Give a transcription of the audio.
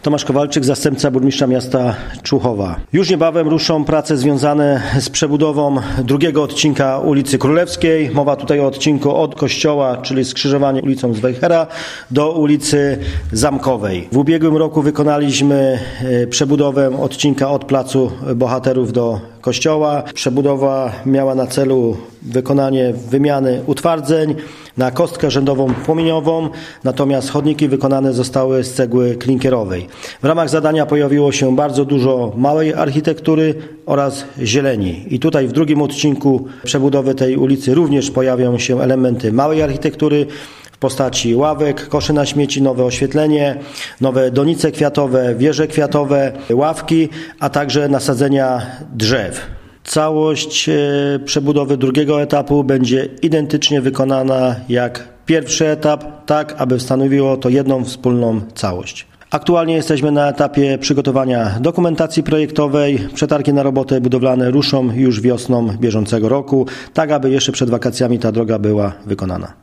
Tomasz Kowalczyk, zastępca burmistrza miasta Człuchowa. Już niebawem ruszą prace związane z przebudową drugiego odcinka ulicy Królewskiej. Mowa tutaj o odcinku od kościoła, czyli skrzyżowanie ulicą Zwejhera do ulicy Zamkowej. W ubiegłym roku wykonaliśmy przebudowę odcinka od Placu Bohaterów do kościoła. Przebudowa miała na celu wykonanie wymiany utwardzeń na kostkę rzędową płomieniową, natomiast chodniki wykonane zostały z cegły klinkerowej. W ramach zadania pojawiło się bardzo dużo małej architektury oraz zieleni. I tutaj w drugim odcinku przebudowy tej ulicy również pojawią się elementy małej architektury w postaci ławek, koszy na śmieci, nowe oświetlenie, nowe donice kwiatowe, wieże kwiatowe, ławki, a także nasadzenia drzew. Całość przebudowy drugiego etapu będzie identycznie wykonana jak pierwszy etap, tak aby stanowiło to jedną wspólną całość. Aktualnie jesteśmy na etapie przygotowania dokumentacji projektowej. Przetargi na roboty budowlane ruszą już wiosną bieżącego roku, tak aby jeszcze przed wakacjami ta droga była wykonana.